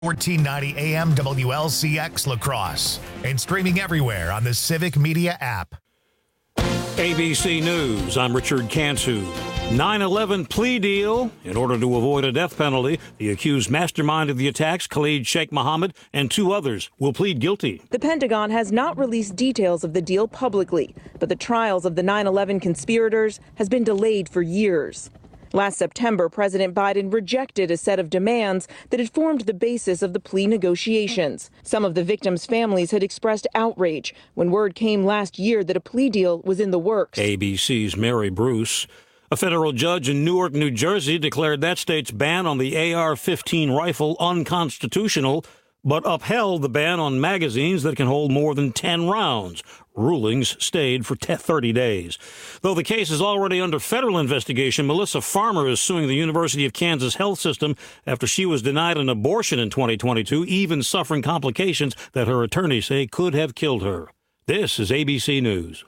1490 AM WLCX La Crosse and streaming everywhere on the Civic Media app. ABC News, I'm Richard Cantu. 9/11 plea deal. In order to avoid a death penalty, the accused mastermind of the attacks, Khalid Sheikh Mohammed, and 2 others will plead guilty. The Pentagon has not released details of the deal publicly, but the trials of the 9/11 conspirators has been delayed for years. Last September, President Biden rejected a set of demands that had formed the basis of the plea negotiations. Some of the victims' families had expressed outrage when word came last year that a plea deal was in the works. ABC's Mary Bruce. A federal judge in Newark, New Jersey, declared that state's ban on the AR-15 rifle unconstitutional, but upheld the ban on magazines that can hold more than 10 rounds. Rulings stayed for 30 days. Though the case is already under federal investigation, Melissa Farmer is suing the University of Kansas health system after she was denied an abortion in 2022, even suffering complications that her attorneys say could have killed her. This is ABC News.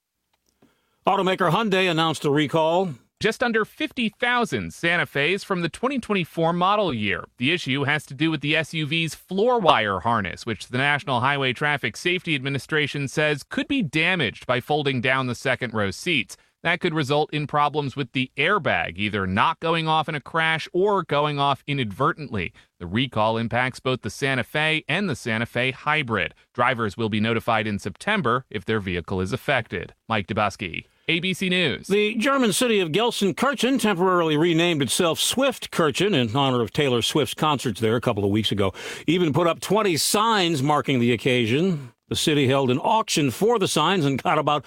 Automaker Hyundai announced a recall. Just under 50,000 Santa Fe's from the 2024 model year. The issue has to do with the SUV's floor wire harness, which the National Highway Traffic Safety Administration says could be damaged by folding down the second row seats. That could result in problems with the airbag, either not going off in a crash or going off inadvertently. The recall impacts both the Santa Fe and the Santa Fe Hybrid. Drivers will be notified in September if their vehicle is affected. Mike Dubusky, ABC News. The German city of Gelsenkirchen temporarily renamed itself Swift-Kirchen in honor of Taylor Swift's concerts there a couple of weeks ago. Even put up 20 signs marking the occasion. The city held an auction for the signs and got about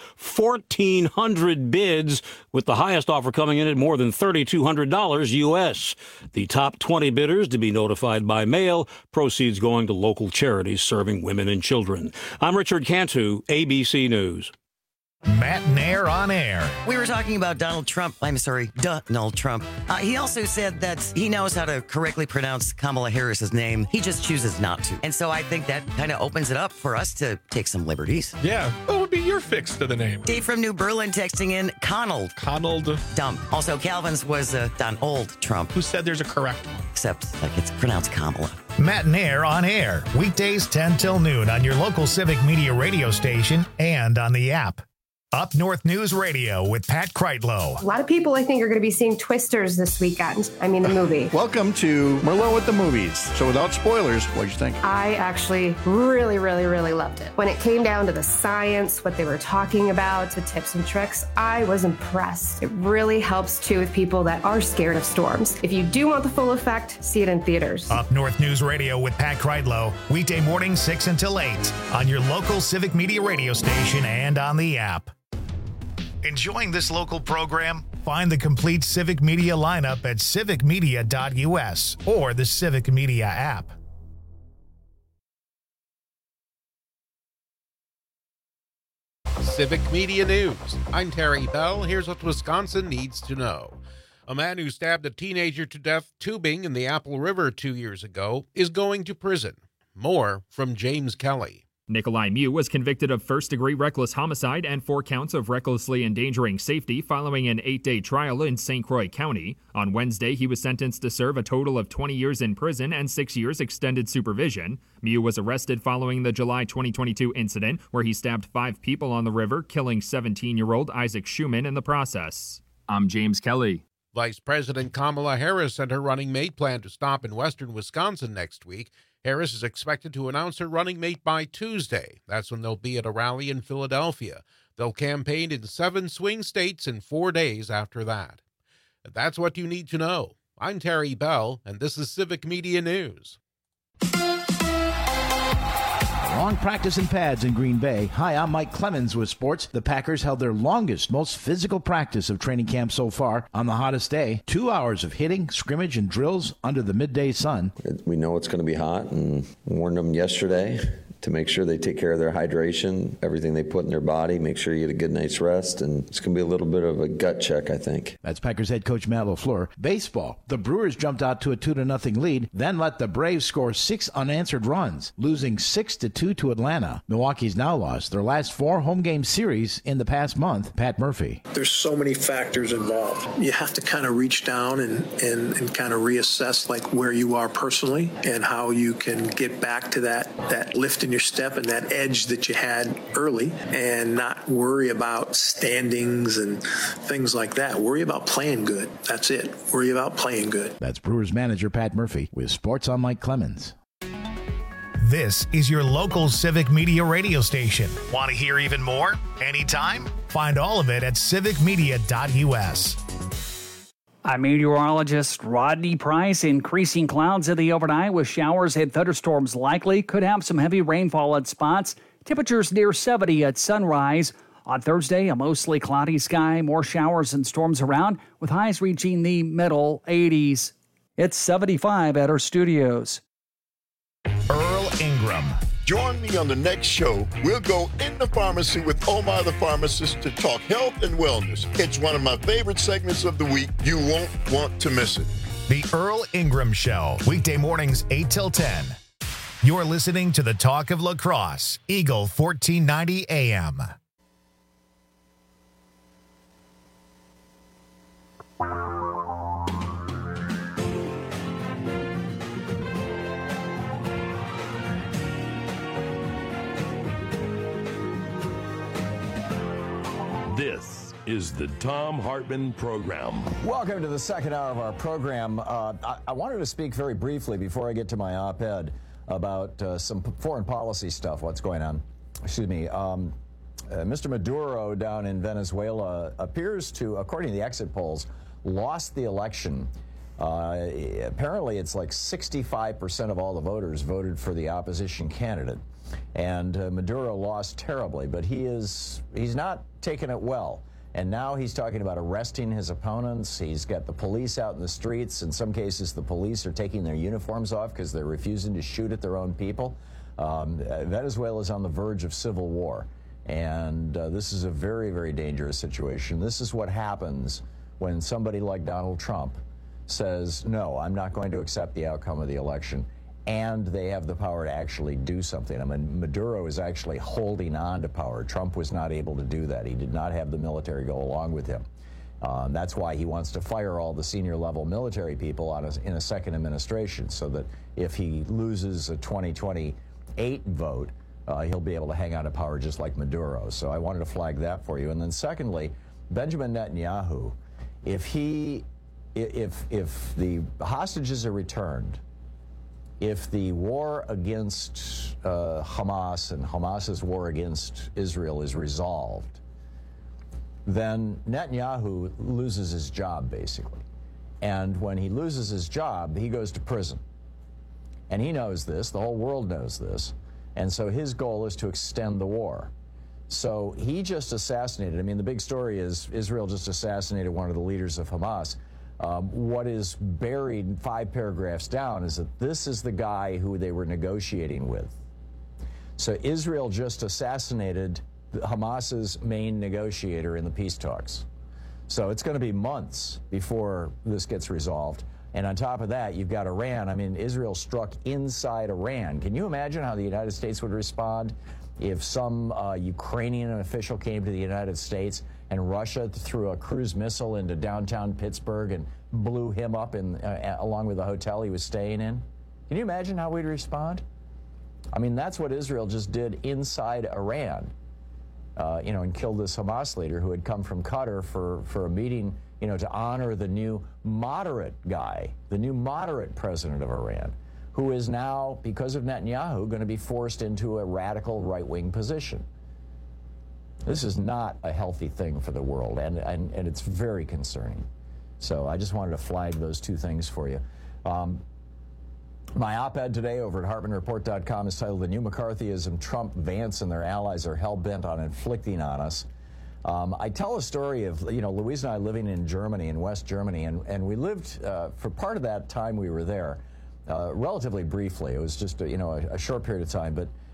1,400 bids, with the highest offer coming in at more than $3,200 U.S. The top 20 bidders to be notified by mail, proceeds going to local charities serving women and children. I'm Richard Cantu, ABC News. Matt Nair on air. We were talking about Donald Trump. Donald Trump. He also said that he knows how to correctly pronounce Kamala Harris's name. He just chooses not to. And so I think that kind of opens it up for us to take some liberties. Yeah. What would be your fix to the name? Dave from New Berlin texting in Conald. Dumb. Also, Calvin's was Donald Trump. Who said there's a correct one? Except like it's pronounced Kamala. Matt Nair on air. Weekdays 10 till noon on your local Civic Media radio station and on the app. Up North News Radio with Pat Kreitlow. A lot of people, I think, are going to be seeing Twisters this weekend. I mean, the movie. Welcome to Merlot with the Movies. So without spoilers, what did you think? I actually really, really, really loved it. When it came down to the science, what they were talking about, the tips and tricks, I was impressed. It really helps, too, with people that are scared of storms. If you do want the full effect, see it in theaters. Up North News Radio with Pat Kreitlow. Weekday morning 6 until 8 on your local Civic Media radio station and on the app. Enjoying this local program? Find the complete Civic Media lineup at civicmedia.us or the Civic Media app. Civic Media News. I'm Terry Bell. Here's what Wisconsin needs to know. A man who stabbed a teenager to death tubing in the Apple River 2 years ago is going to prison. More from James Kelly. Nikolai Mew was convicted of first-degree reckless homicide and 4 counts of recklessly endangering safety following an 8-day trial in St. Croix County. On Wednesday, he was sentenced to serve a total of 20 years in prison and 6 years extended supervision. Mew was arrested following the July 2022 incident where he stabbed 5 people on the river, killing 17-year-old Isaac Schumann in the process. I'm James Kelly. Vice President Kamala Harris and her running mate plan to stop in western Wisconsin next week. Harris is expected to announce her running mate by Tuesday. That's when they'll be at a rally in Philadelphia. They'll campaign in 7 swing states in 4 days after that. And that's what you need to know. I'm Terry Bell, and this is Civic Media News. Long practice in pads in Green Bay. Hi, I'm Mike Clemens with sports. The Packers held their longest, most physical practice of training camp so far on the hottest day. 2 hours of hitting, scrimmage, and drills under the midday sun. We know it's going to be hot and warned them yesterday to make sure they take care of their hydration, everything they put in their body, make sure you get a good night's rest, and it's going to be a little bit of a gut check, I think. That's Packers head coach Matt LaFleur. Baseball, the Brewers jumped out to a 2-0 lead, then let the Braves score 6 unanswered runs, losing 6-2 to Atlanta. Milwaukee's now lost their last 4 home game series in the past month. Pat Murphy. There's so many factors involved. You have to kind of reach down and kind of reassess like where you are personally and how you can get back to that lift in your step and that edge that you had early, and not worry about standings and things like that. Worry about playing good. That's it. Worry about playing good. That's Brewers manager Pat Murphy with Sports on Mike Clemens. This is your local Civic Media radio station. Want to hear even more? Anytime? Find all of it at civicmedia.us. I'm meteorologist Rodney Price. Increasing clouds in the overnight with showers and thunderstorms likely. Could have some heavy rainfall at spots. Temperatures near 70 at sunrise. On Thursday, a mostly cloudy sky, more showers and storms around with highs reaching the middle 80s. It's 75 at our studios. Earl Ingram. Join me on the next show. We'll go in the pharmacy with Omar the pharmacist to talk health and wellness. It's one of my favorite segments of the week. You won't want to miss it. The Earl Ingram Show, weekday mornings 8 till 10. You're listening to the Talk of Lacrosse, Eagle 1490 AM. This is the Thom Hartmann Program. Welcome to the second hour of our program. I wanted to speak very briefly before I get to my op-ed about some foreign policy stuff, what's going on. Excuse me. Mr. Maduro down in Venezuela appears to, according to the exit polls, lost the election. Apparently, it's like 65% of all the voters voted for the opposition candidate. And Maduro lost terribly, but he's not taking it well. And now he's talking about arresting his opponents. He's got the police out in the streets. In some cases, the police are taking their uniforms off because they're refusing to shoot at their own people. Venezuela is on the verge of civil war. And this is a very, very dangerous situation. This is what happens when somebody like Donald Trump says, no, I'm not going to accept the outcome of the election. And they have the power to actually do something. I mean, Maduro is actually holding on to power. Trump was not able to do that. He did not have the military go along with him. That's why he wants to fire all the senior level military people in a second administration, so that if he loses a 2028 vote, he'll be able to hang on to power just like Maduro. So I wanted to flag that for you. And then secondly, Benjamin Netanyahu, if the hostages are returned, if the war against Hamas and Hamas's war against Israel is resolved, then Netanyahu loses his job, basically. And when he loses his job, he goes to prison. And he knows this. The whole world knows this. And so his goal is to extend the war. So he just assassinated, I mean, the big story is Israel just assassinated one of the leaders of Hamas. What is buried 5 paragraphs down is that this is the guy who they were negotiating with. So Israel just assassinated Hamas's main negotiator in the peace talks. So it's going to be months before this gets resolved. And on top of that, you've got Iran. I mean, Israel struck inside Iran. Can you imagine how the United States would respond if some Ukrainian official came to the United States and Russia threw a cruise missile into downtown Pittsburgh and blew him up along with the hotel he was staying in? Can you imagine how we'd respond? I mean, that's what Israel just did inside Iran, and killed this Hamas leader who had come from Qatar for a meeting, to honor the new moderate guy, the new moderate president of Iran, who is now, because of Netanyahu, going to be forced into a radical right-wing position. This is not a healthy thing for the world, and it's very concerning. So I just wanted to flag those two things for you. My op-ed today over at HartmanReport.com is titled, "The New McCarthyism Trump, Vance, and Their Allies Are Hell-Bent on Inflicting on Us." I tell a story of, Louise and I living in Germany, in West Germany, and we lived, for part of that time we were there, relatively briefly. It was just, a short period of time, but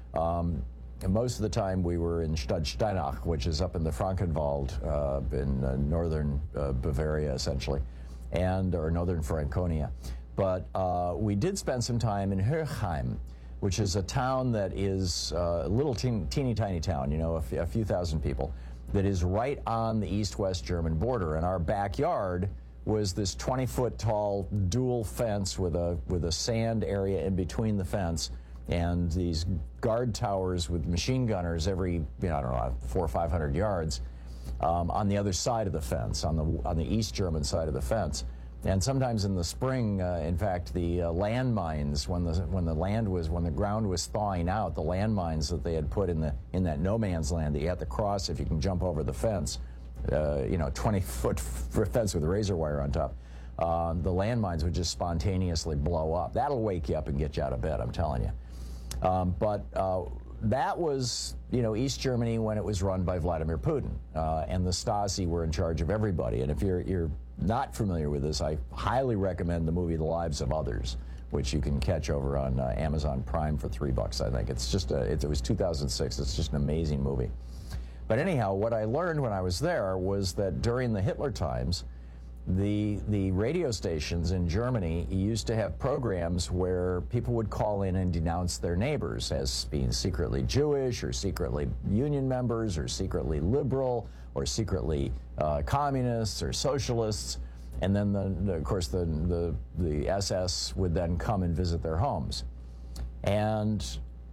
And most of the time we were in Stadtsteinach, which is up in the Frankenwald in northern Bavaria, essentially, or northern Franconia. But we did spend some time in Höchheim, which is a town that is a little teeny tiny town, a few thousand people, that is right on the east-west German border. And our backyard was this 20-foot tall dual fence with a sand area in between the fence, and these guard towers with machine gunners every, 400 or 500 yards on the other side of the fence, on the East German side of the fence. And sometimes in the spring, in fact, the landmines, when the ground was thawing out, the landmines that they had put in that no man's land that you have to cross if you can jump over the fence, 20-foot fence with a razor wire on top, the landmines would just spontaneously blow up. That'll wake you up and get you out of bed, I'm telling you. But that was, East Germany when it was run by Vladimir Putin, and the Stasi were in charge of everybody. And if you're not familiar with this, I highly recommend the movie The Lives of Others, which you can catch over on Amazon Prime for $3, I think. It's just it was 2006. It's just an amazing movie. But anyhow, what I learned when I was there was that during the Hitler times, the radio stations in Germany used to have programs where people would call in and denounce their neighbors as being secretly Jewish or secretly union members or secretly liberal or secretly communists or socialists. And then, of course, the SS would then come and visit their homes. And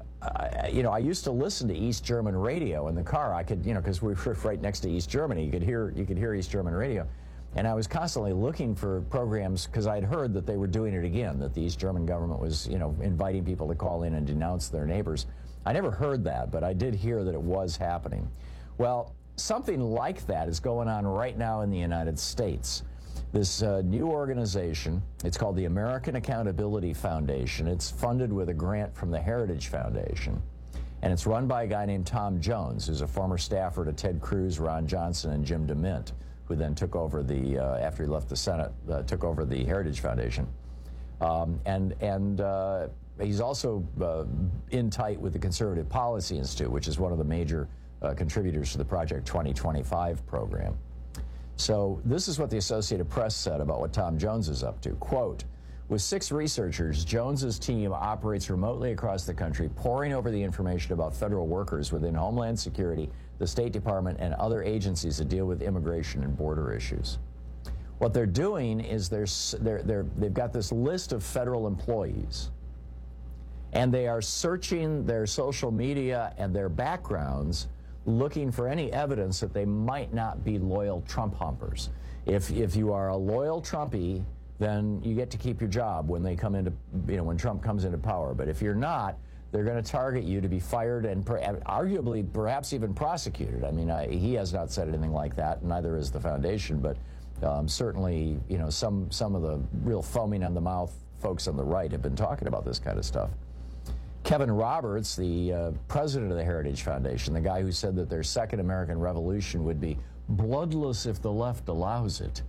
I used to listen to East German radio in the car. I could, because we were right next to East Germany, you could hear East German radio. And I was constantly looking for programs because I'd heard that they were doing it again, that the East German government was, inviting people to call in and denounce their neighbors. I never heard that, but I did hear that it was happening. Well, something like that is going on right now in the United States. This new organization, it's called the American Accountability Foundation. It's funded with a grant from the Heritage Foundation. And it's run by a guy named Tom Jones, who's a former staffer to Ted Cruz, Ron Johnson, and Jim DeMint, who then took over after he left the Senate, took over the Heritage Foundation. And he's also in tight with the Conservative Policy Institute, which is one of the major contributors to the Project 2025 program. So this is what the Associated Press said about what Tom Jones is up to. Quote, with 6 researchers, Jones's team operates remotely across the country, poring over the information about federal workers within Homeland Security, the State Department, and other agencies that deal with immigration and border issues. What they're doing is they've got this list of federal employees, and they are searching their social media and their backgrounds, looking for any evidence that they might not be loyal Trump humpers. If you are a loyal Trumpy, then you get to keep your job when they come into, when Trump comes into power. But if you're not, they're going to target you to be fired and arguably perhaps even prosecuted. I mean, he has not said anything like that, neither has the foundation, but certainly, some of the real foaming on the mouth folks on the right have been talking about this kind of stuff. Kevin Roberts, the president of the Heritage Foundation, the guy who said that their second American Revolution would be bloodless if the left allows it,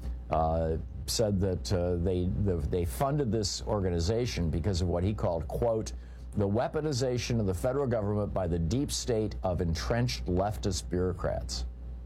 said that they funded this organization because of what he called, quote, the weaponization of the federal government by the deep state of entrenched leftist bureaucrats.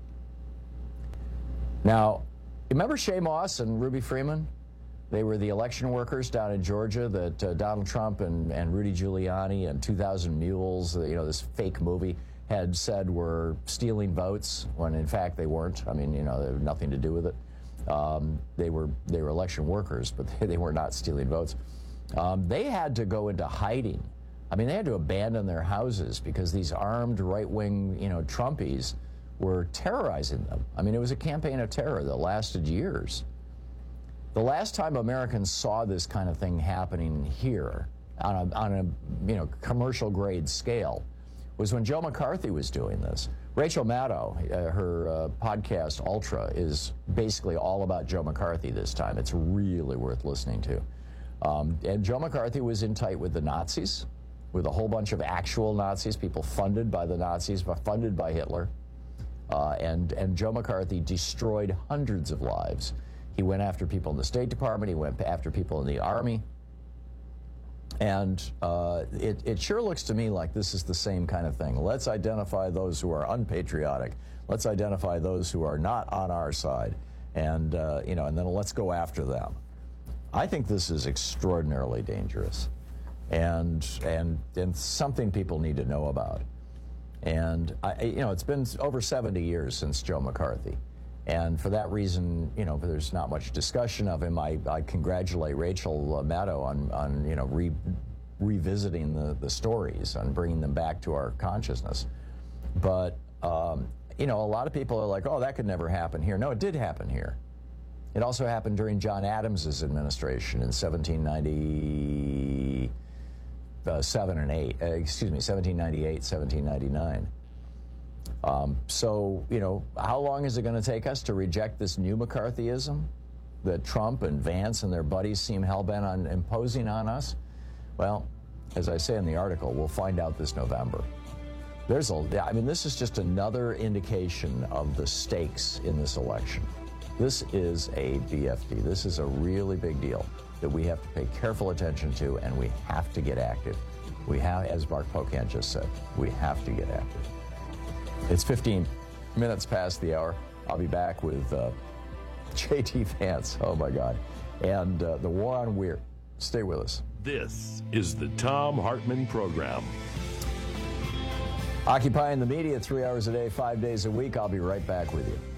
Now, remember Shea Moss and Ruby Freeman? They were the election workers down in Georgia that Donald Trump and Rudy Giuliani and 2,000 Mules, this fake movie, had said were stealing votes when in fact they weren't. I mean, they had nothing to do with it. They were election workers, but they were not stealing votes. They had to go into hiding. I mean, they had to abandon their houses because these armed right-wing, Trumpies were terrorizing them. I mean, it was a campaign of terror that lasted years. The last time Americans saw this kind of thing happening here on a commercial grade scale was when Joe McCarthy was doing this. Rachel Maddow, her podcast Ultra is basically all about Joe McCarthy this time. It's really worth listening to. And Joe McCarthy was in tight with the Nazis, with a whole bunch of actual Nazis, people funded by the Nazis, funded by Hitler. And Joe McCarthy destroyed hundreds of lives. He went after people in the State Department. He went after people in the Army. And it sure looks to me like this is the same kind of thing. Let's identify those who are unpatriotic. Let's identify those who are not on our side, and and then let's go after them. I think this is extraordinarily dangerous, and something people need to know about. And it's been over 70 years since Joe McCarthy. And for that reason, there's not much discussion of him. I congratulate Rachel Maddow on revisiting the stories and bringing them back to our consciousness. But, a lot of people are like, oh, that could never happen here. No, it did happen here. It also happened during John Adams's administration in 1798, 1799. How long is it going to take us to reject this new McCarthyism that Trump and Vance and their buddies seem hell-bent on imposing on us? Well, as I say in the article, we'll find out this November. This is just another indication of the stakes in this election. This is a BFD. This is a really big deal that we have to pay careful attention to, and we have to get active. We have, as Mark Pocan just said, we have to get active. It's 15 minutes past the hour. I'll be back with J.D. Vance, oh my God, and the war on Weir. Stay with us. This is the Thom Hartmann Program. Occupying the media 3 hours a day, 5 days a week. I'll be right back with you.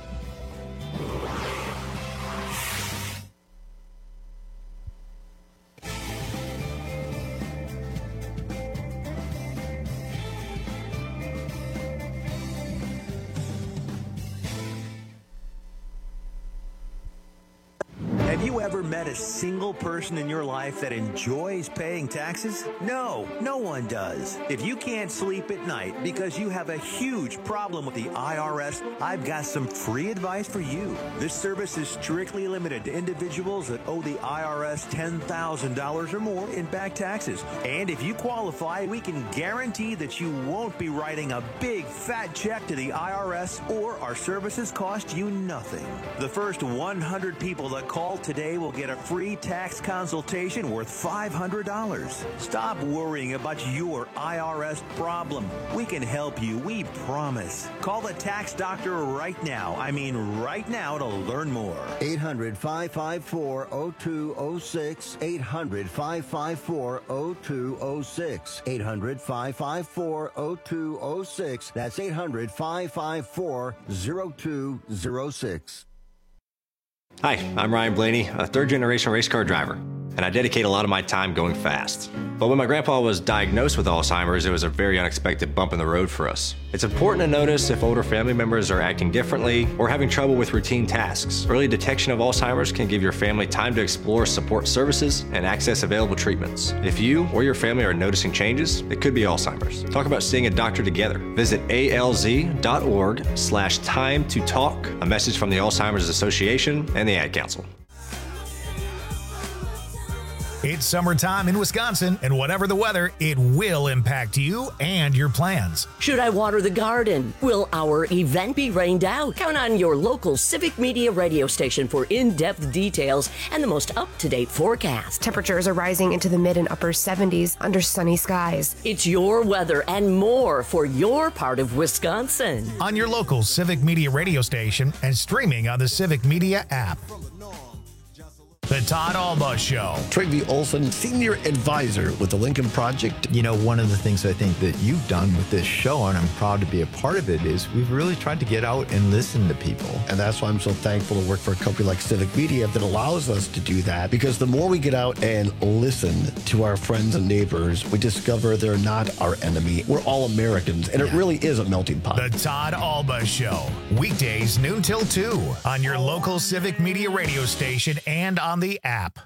Have you ever met a single person in your life that enjoys paying taxes? No, no one does. If you can't sleep at night because you have a huge problem with the IRS, I've got some free advice for you. This service is strictly limited to individuals that owe the IRS $10,000 or more in back taxes. And if you qualify, we can guarantee that you won't be writing a big fat check to the IRS, or our services cost you nothing. The first 100 people that call today will get a free tax consultation worth $500. Stop worrying about your IRS problem. We can help you, we promise. Call the tax doctor right now. I mean right now, to learn more. 800-554-0206. 800-554-0206. 800-554-0206. That's 800-554-0206. Hi, I'm Ryan Blaney, a third-generation race car driver, and I dedicate a lot of my time going fast. But when my grandpa was diagnosed with Alzheimer's, it was a very unexpected bump in the road for us. It's important to notice if older family members are acting differently or having trouble with routine tasks. Early detection of Alzheimer's can give your family time to explore support services and access available treatments. If you or your family are noticing changes, it could be Alzheimer's. Talk about seeing a doctor together. Visit alz.org/time to talk. A message from the Alzheimer's Association and the Ad Council. It's summertime in Wisconsin, and whatever the weather, it will impact you and your plans. Should I water the garden? Will our event be rained out? Count on your local Civic Media radio station for in-depth details and the most up-to-date forecast. Temperatures are rising into the mid and upper 70s under sunny skies. It's your weather and more for your part of Wisconsin. On your local Civic Media radio station and streaming on the Civic Media app. The Todd Alba Show. Trygve Olson, Senior Advisor with the Lincoln Project. You know, one of the things I think that you've done with this show, and I'm proud to be a part of it, is we've really tried to get out and listen to people. And that's why I'm so thankful to work for a company like Civic Media that allows us to do that, because the more we get out and listen to our friends and neighbors, we discover they're not our enemy. We're all Americans, and it really is a melting pot. The Todd Alba Show. Weekdays noon till 2 on your local Civic Media radio station and on the app.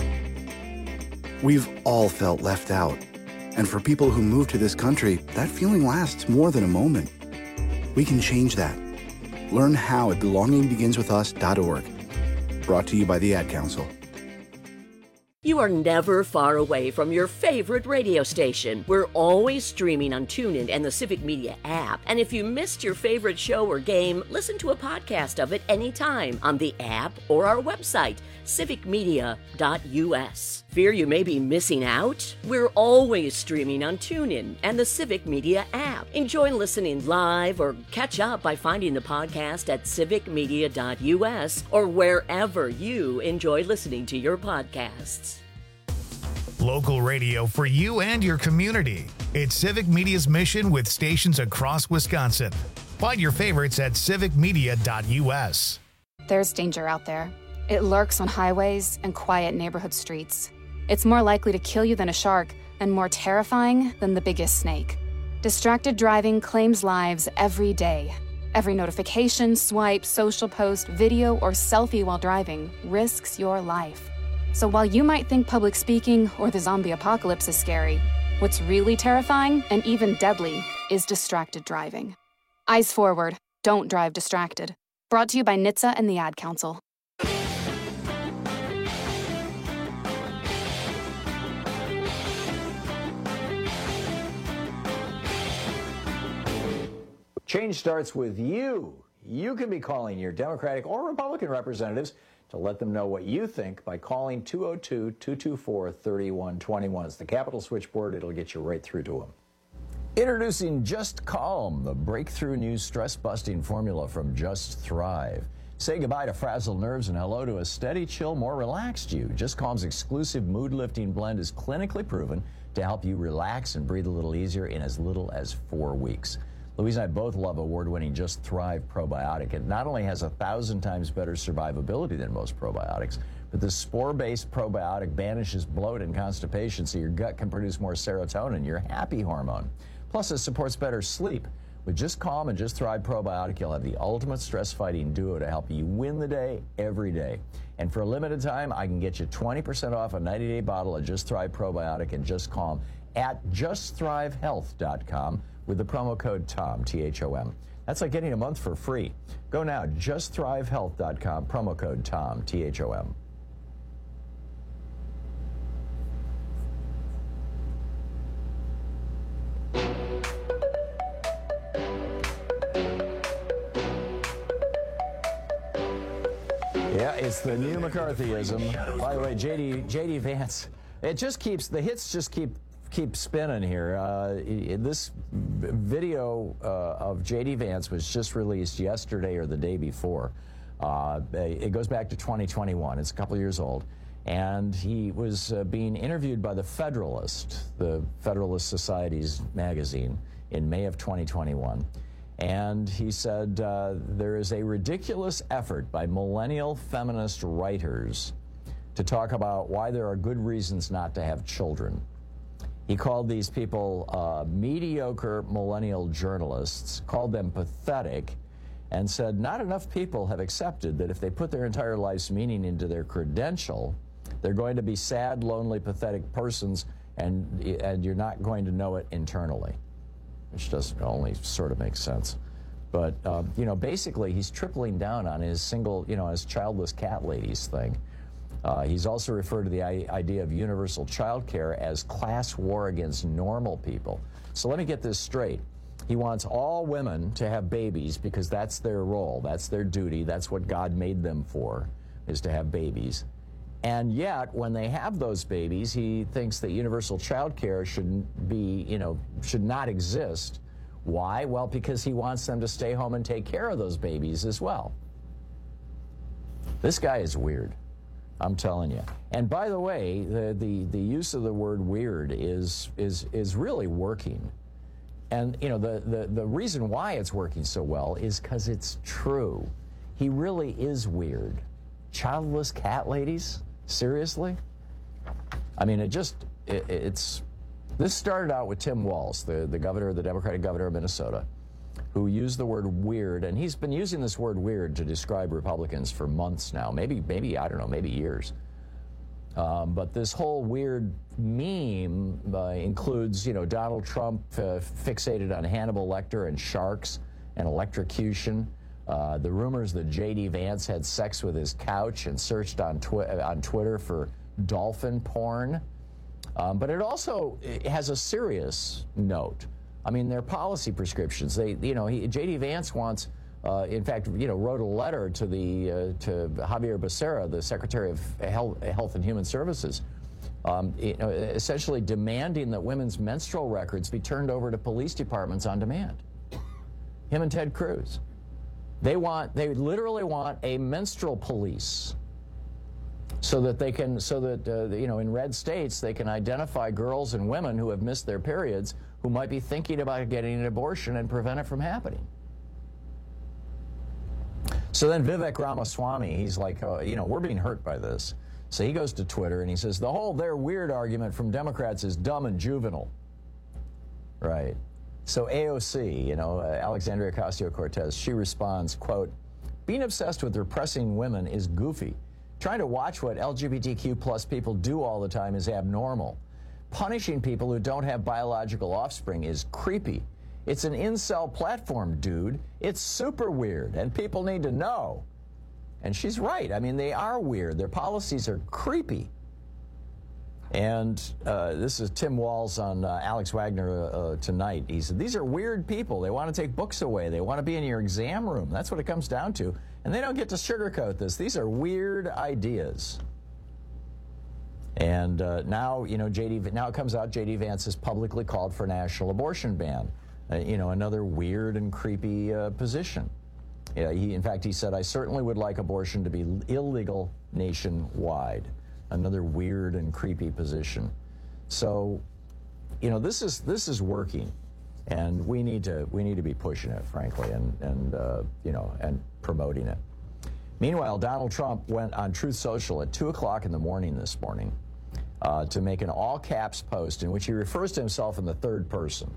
We've all felt left out. And for people who move to this country, that feeling lasts more than a moment. We can change that. Learn how at belongingbeginswithus.org. Brought to you by the Ad Council. You are never far away from your favorite radio station. We're always streaming on TuneIn and the Civic Media app. And if you missed your favorite show or game, listen to a podcast of it anytime on the app or our website, civicmedia.us. Fear you may be missing out? We're always streaming on TuneIn and the Civic Media app. Enjoy listening live or catch up by finding the podcast at civicmedia.us or wherever you enjoy listening to your podcasts. Local radio for you and your community. It's Civic Media's mission with stations across Wisconsin. Find your favorites at civicmedia.us. There's danger out there. It lurks on highways and quiet neighborhood streets. It's more likely to kill you than a shark and more terrifying than the biggest snake. Distracted driving claims lives every day. Every notification, swipe, social post, video, or selfie while driving risks your life. So while you might think public speaking or the zombie apocalypse is scary, what's really terrifying and even deadly is distracted driving. Eyes forward, don't drive distracted. Brought to you by NHTSA and the Ad Council. Change starts with you. You can be calling your Democratic or Republican representatives to let them know what you think by calling 202-224-3121. It's the Capitol switchboard. It'll get you right through to them. Introducing Just Calm, the breakthrough new stress-busting formula from Just Thrive. Say goodbye to frazzled nerves and hello to a steady, chill, more relaxed you. Just Calm's exclusive mood-lifting blend is clinically proven to help you relax and breathe a little easier in as little as 4 weeks. Louise and I both love award-winning Just Thrive probiotic. It not only has 1,000 times better survivability than most probiotics, but the spore-based probiotic banishes bloat and constipation so your gut can produce more serotonin, your happy hormone. Plus, it supports better sleep. With Just Calm and Just Thrive probiotic, you'll have the ultimate stress-fighting duo to help you win the day every day. And for a limited time, I can get you 20% off a 90-day bottle of Just Thrive probiotic and Just Calm at justthrivehealth.com. with the promo code TOM, T-H-O-M. That's like getting a month for free. Go now, justthrivehealth.com, promo code TOM, T-H-O-M. Yeah, it's the new McCarthyism. By the way, J.D. Vance, it just keeps, the hits just keep spinning here. This video of J.D. Vance was just released yesterday or the day before. It goes back to 2021. It's a couple years old. And he was being interviewed by the Federalist, the Federalist Society's magazine, in May of 2021. And he said, there is a ridiculous effort by millennial feminist writers to talk about why there are good reasons not to have children. He called these people mediocre millennial journalists, called them pathetic, and said not enough people have accepted that if they put their entire life's meaning into their credential, they're going to be sad, lonely, pathetic persons, and you're not going to know it internally, which doesn't only sort of make sense. But, basically he's tripling down on his his childless cat ladies thing. He's also referred to the idea of universal child care as class war against normal people. So let me get this straight. He wants all women to have babies because that's their role, that's their duty, that's what God made them for, is to have babies. And yet, when they have those babies, he thinks that universal child care should not exist. Why? Well, because he wants them to stay home and take care of those babies as well. This guy is weird. I'm telling you. And by the way, the use of the word weird is really working. And the reason why it's working so well is because it's true. He really is weird. Childless cat ladies? Seriously? I mean, this started out with Tim Walz, the governor, the Democratic governor of Minnesota, who used the word weird, and he's been using this word weird to describe Republicans for months now, maybe I don't know, maybe years. But this whole weird meme includes, Donald Trump fixated on Hannibal Lecter and sharks and electrocution. The rumors that J.D. Vance had sex with his couch and searched on Twitter for dolphin porn. But it also has a serious note. I mean, their policy prescriptions. J.D. Vance wants, in fact, wrote a letter to to Javier Becerra, the Secretary of Health and Human Services, essentially demanding that women's menstrual records be turned over to police departments on demand. Him and Ted Cruz. They literally want a menstrual police. So that in red states, they can identify girls and women who have missed their periods who might be thinking about getting an abortion and prevent it from happening. So then Vivek Ramaswamy, he's like, we're being hurt by this. So he goes to Twitter and he says, the whole "they're weird" argument from Democrats is dumb and juvenile. Right. So AOC, Alexandria Ocasio-Cortez, she responds, quote, "Being obsessed with repressing women is goofy. Trying to watch what LGBTQ plus people do all the time is abnormal. Punishing people who don't have biological offspring is creepy. It's an incel platform, dude. It's super weird, and people need to know." And she's right. I mean, they are weird. Their policies are creepy. And this is Tim Walz on Alex Wagner tonight. He said, these are weird people. They want to take books away. They want to be in your exam room. That's what it comes down to. And they don't get to sugarcoat this. These are weird ideas. And now it comes out J.D. Vance has publicly called for a national abortion ban. Another weird and creepy position. In fact, he said, "I certainly would like abortion to be illegal nationwide." Another weird and creepy position. So, this is working, and we need to be pushing it, frankly, and promoting it. Meanwhile, Donald Trump went on Truth Social at 2:00 in the morning this morning to make an all-caps post in which he refers to himself in the third person.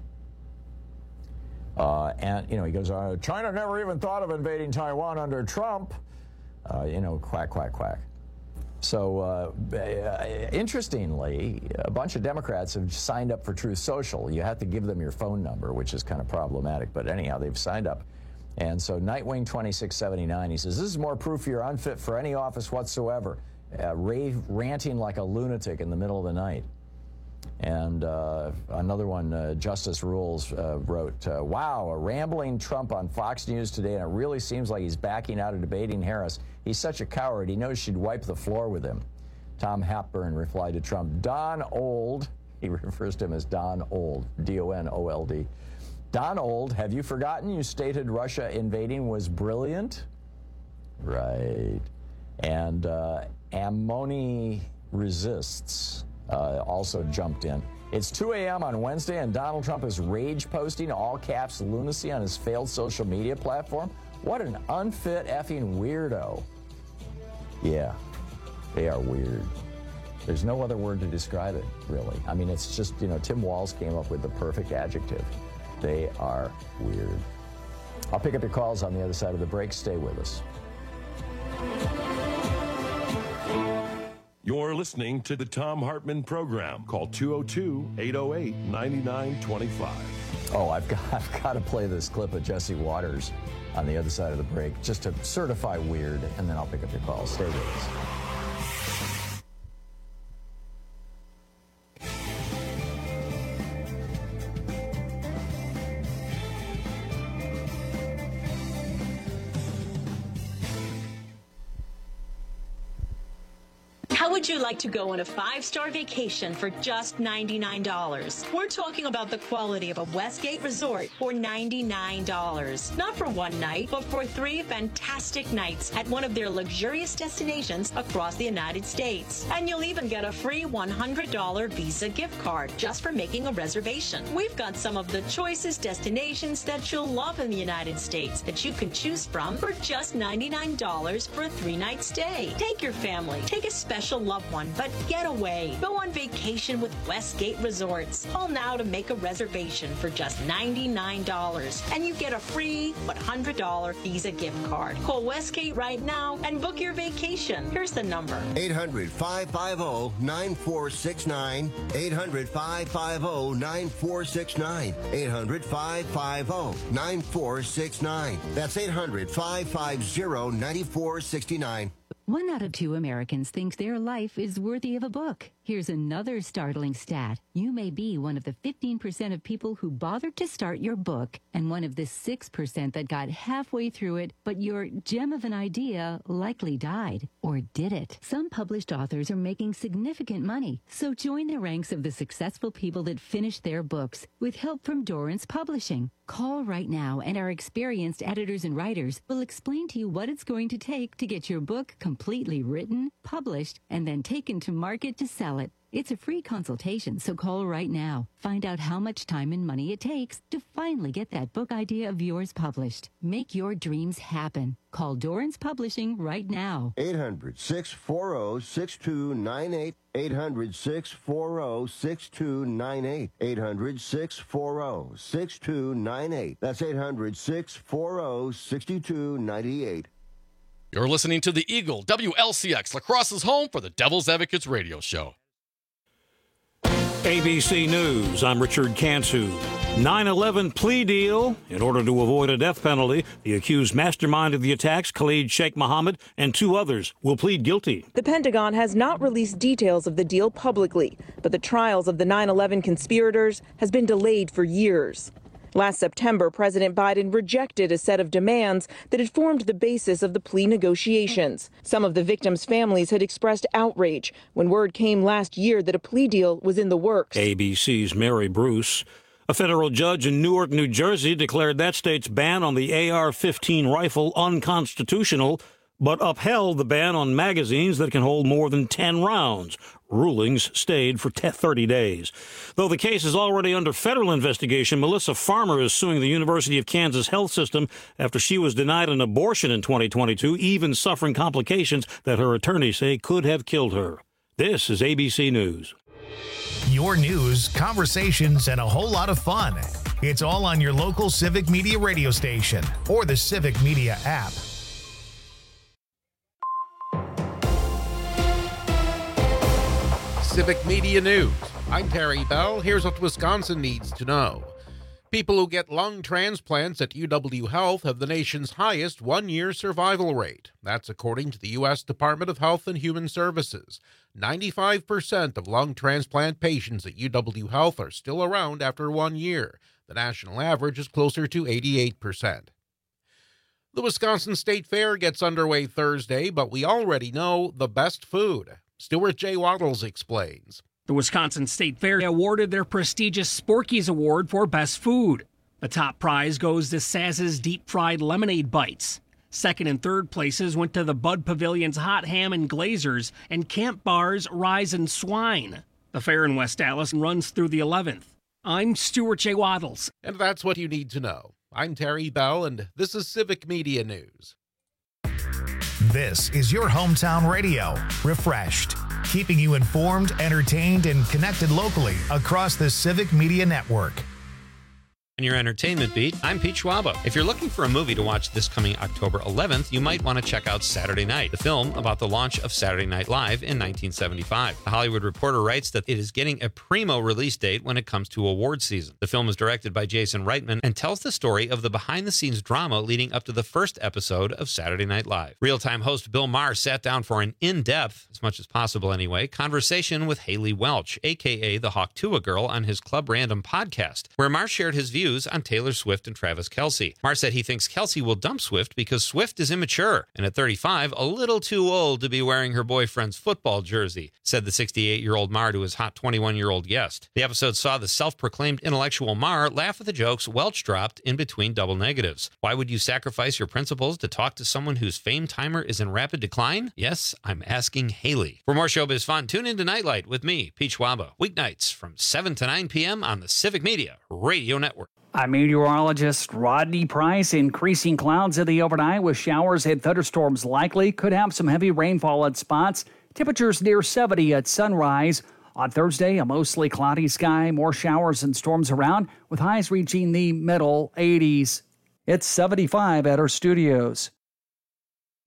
He goes, China never even thought of invading Taiwan under Trump. Quack, quack, quack. So, interestingly, a bunch of Democrats have signed up for Truth Social. You have to give them your phone number, which is kind of problematic. But anyhow, they've signed up. And so Nightwing 2679, he says, "This is more proof you're unfit for any office whatsoever." Ranting like a lunatic in the middle of the night. And another one, Justice Rules, wrote, "Wow, a rambling Trump on Fox News today, and it really seems like he's backing out of debating Harris. He's such a coward. He knows she'd wipe the floor with him." Tom Hapburn replied to Trump, "Don Old," he refers to him as Don Old, D-O-N-O-L-D. "Don Old, have you forgotten you stated Russia invading was brilliant?" Right. And Ammoni Resists also jumped in. "It's 2 a.m. on Wednesday, and Donald Trump is rage posting all caps lunacy on his failed social media platform. What an unfit effing weirdo." Yeah, they are weird. There's no other word to describe it, really. I mean, it's just, Tim Walz came up with the perfect adjective. They are weird. I'll pick up your calls on the other side of the break. Stay with us. You're listening to the Thom Hartmann Program. Call 202-808-9925. Oh, I've got to play this clip of Jesse Waters on the other side of the break just to certify weird, and then I'll pick up your calls. Stay with us. How would you like to go on a 5-star vacation for just $99? We're talking about the quality of a Westgate resort for $99. Not for one night, but for 3 fantastic nights at one of their luxurious destinations across the United States. And you'll even get a free $100 Visa gift card just for making a reservation. We've got some of the choicest destinations that you'll love in the United States that you can choose from for just $99 for a 3-night stay. Take your family, take a special loved one, but get away. Go on vacation with Westgate Resorts. Call now to make a reservation for just $99, and you get a free $100 Visa gift card. Call Westgate right now and book your vacation. Here's the number. 800-550-9469. 800-550-9469. 800-550-9469. That's 800-550-9469. 1 out of 2 Americans think their life is worthy of a book. Here's another startling stat. You may be one of the 15% of people who bothered to start your book and one of the 6% that got halfway through it, but your gem of an idea likely died. Or did it? Some published authors are making significant money, so join the ranks of the successful people that finished their books with help from Dorrance Publishing. Call right now and our experienced editors and writers will explain to you what it's going to take to get your book completely written, published, and then taken to market to sell it. It's a free consultation, so call right now. Find out how much time and money it takes to finally get that book idea of yours published. Make your dreams happen. Call Dorrance Publishing right now. 800-640-6298. 800-640-6298. 800-640-6298. That's 800-640-6298. You're listening to the Eagle WLCX, La Crosse's home for the Devil's Advocates radio show. ABC News, I'm Richard Cantu. 9/11 plea deal. In order to avoid a death penalty, the accused mastermind of the attacks, Khalid Sheikh Mohammed, and 2 others will plead guilty. The Pentagon has not released details of the deal publicly, but the trials of the 9/11 conspirators has been delayed for years. Last September, President Biden rejected a set of demands that had formed the basis of the plea negotiations. Some of the victims' families had expressed outrage when word came last year that a plea deal was in the works. ABC's Mary Bruce. A federal judge in Newark, New Jersey, declared that state's ban on the AR-15 rifle unconstitutional, but upheld the ban on magazines that can hold more than 10 rounds. Rulings stayed for 30 days. Though the case is already under federal investigation, Melissa Farmer is suing the University of Kansas health system after she was denied an abortion in 2022, even suffering complications that her attorneys say could have killed her. This is ABC News. Your news, conversations, and a whole lot of fun. It's all on your local Civic Media radio station or the Civic Media app. Civic Media News. I'm Terry Bell. Here's what Wisconsin needs to know. People who get lung transplants at UW Health have the nation's highest one-year survival rate. That's according to the U.S. Department of Health and Human Services. 95% of lung transplant patients at UW Health are still around after 1 year. The national average is closer to 88%. The Wisconsin State Fair gets underway Thursday, but we already know the best food. Stuart J. Waddles explains. The Wisconsin State Fair awarded their prestigious Sporky's Award for Best Food. The top prize goes to Saz's deep-fried lemonade bites. Second and third places went to the Bud Pavilion's Hot Ham and Glazers and Camp Bar's Rise and Swine. The fair in West Allis runs through the 11th. I'm Stuart J. Waddles. And that's what you need to know. I'm Terry Bell, and this is Civic Media News. This is your hometown radio, refreshed, keeping you informed, entertained, and connected locally across the Civic Media Network. In your entertainment beat, I'm Pete Schwaba. If you're looking for a movie to watch this coming October 11th, you might want to check out Saturday Night, the film about the launch of Saturday Night Live in 1975. The Hollywood Reporter writes that it is getting a primo release date when it comes to award season. The film is directed by Jason Reitman and tells the story of the behind-the-scenes drama leading up to the first episode of Saturday Night Live. Real-time host Bill Maher sat down for an in-depth, as much as possible anyway, conversation with Haley Welch, a.k.a. the Hawk Tuah Girl, on his Club Random podcast, where Maher shared his views on Taylor Swift and Travis Kelce. Maher said he thinks Kelce will dump Swift because Swift is immature and at 35, a little too old to be wearing her boyfriend's football jersey, said the 68-year-old Maher to his hot 21-year-old guest. The episode saw the self-proclaimed intellectual Maher laugh at the jokes Welch dropped in between double negatives. Why would you sacrifice your principles to talk to someone whose fame timer is in rapid decline? Yes, I'm asking Haley. For more showbiz fun, tune into Nightlight with me, Pete Schwaba, weeknights from 7 to 9 p.m. on the Civic Media Radio Network. I'm meteorologist Rodney Price. Increasing clouds in the overnight with showers and thunderstorms likely. Could have some heavy rainfall at spots. Temperatures near 70 at sunrise. On Thursday, a mostly cloudy sky, more showers and storms around with highs reaching the middle 80s. It's 75 at our studios.